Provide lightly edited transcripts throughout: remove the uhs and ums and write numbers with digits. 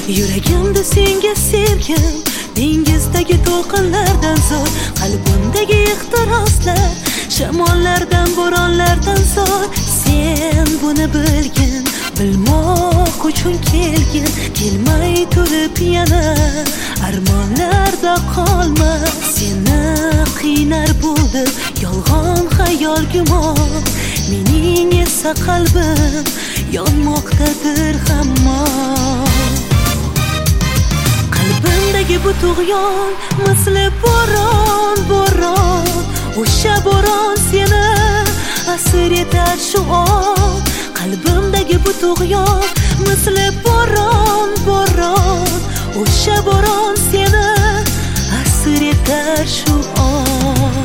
Yuragimda senga sevgim dengizdagi to'lqinlardan zo'r, qalbimdagi ehtiroslar shamollardan, bo'ronlardan zo'r. Sen buni bilgin, bilmoq uchun kelgin, kelmay turib yana armonlarda qolma. Seni qiynar bo'ldi yolg'on xayol gumon, mening esa qalbim yonmoqdadir hamon. Qalbimdagi bu tug'yon misli bo'ron, bo'ron, o'sha bo'ron seni asir etar shu on. Qalbimdagi bu tug'yon misli bo'ron, bo'ron, o'sha bo'ron seni asir etar shu on.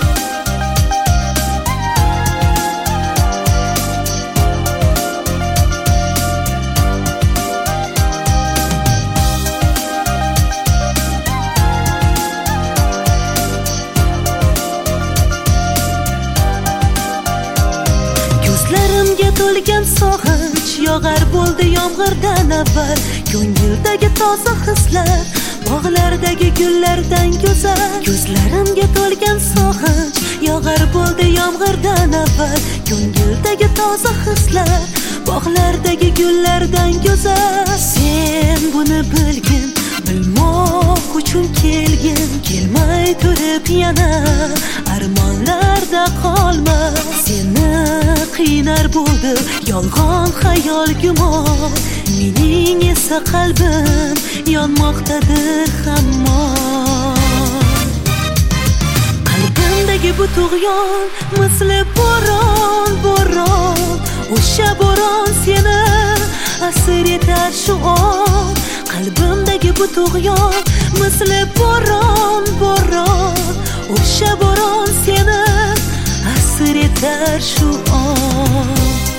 Ko'zlarimga to'lgan sog'inch yog'ar bo'ldi yomg'irdan avval. Ko'ngildagi toza hislar bog'lardagi gullardan go'zal. Ko'zlarimga to'lgan sog'inch yog'ar bo'ldi yomg'irdan avval. Ko'ngildagi toza hislar bog'lardagi gullardan go'zal. Sen buni bilgin, bilmoq uchun kelgin, kelmay turib yana armonlarda qolma. Seni qiynar bo'ldi yolg'on xayol gumon, mening esa qalbim yonmoqdadir hamon. Qalbimdagi bu tug'yon misli bo'ron, bo'ron, o'sha bo'ron seni asir etar shu on. Qalbimdagi bu tug'yon misli bo'ron, bo'ron, o'sha bo'ron seni asir etar shu on.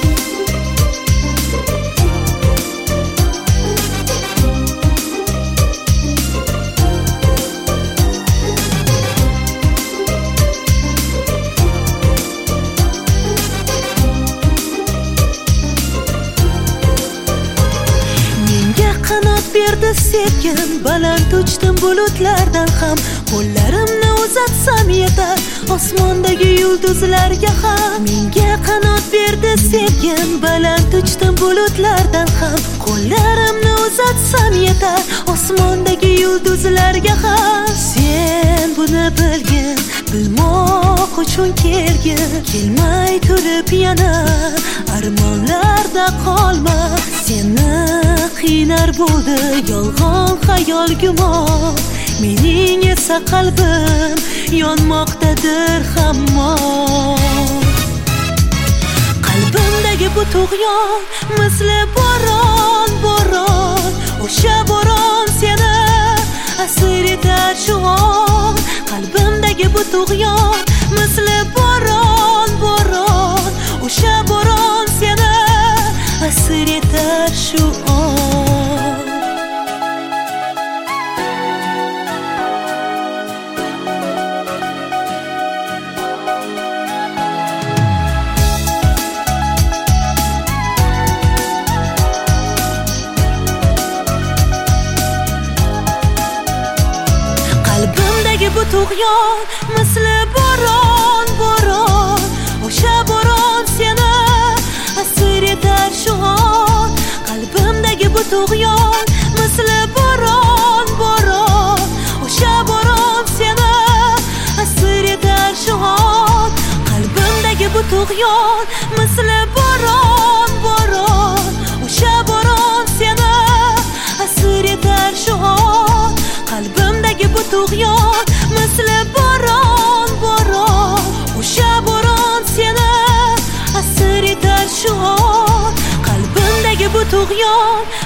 Qanot berdi sevgim, baland uchdim bulutlardan ham. Qo'llarimni uzatsam yetar osmondagi yulduzlarga ham. Menga qanot berdi sevgim, baland uchdim bulutlardan ham. Qo'llarimni uzatsam yetar osmondagi yulduzlarga ham. Sen buni bilgin, bilmoq uchun kelgin, kelmay turib yana armonlarda qolma. Seni qiynar bo'ldi yolg'on xayol gumon, mening esa qalbim yonmoqdadir hamon. Qalbimdagi bu tug'yon misli bo'ron, bo'ron, o'sha bo'ron seni asir etar shu on. Qalbimdagi bu tug'yon misli bo'ron, bo'ron, o'sha bo'ron seni asir etar shu on. Qalbimdagi bu tug'yon misli bo'ron, bo'ron, o'sha bo'ron seni asir etar shu on. Qalbimdagi bu tug'yon misli bo'ron, bo'ron, o'sha bo'ron seni asir etar shu on. Qalbimdagi bu tug'yon misli bo'ron, bo'ron, o'sha bo'ron seni asir etar shu on. Qalbimdagi bu tug'yon misli bo'ron, bo'ron, o'sha bo'ron seni asir etar shu on. Qalbimdagi bu tug'yon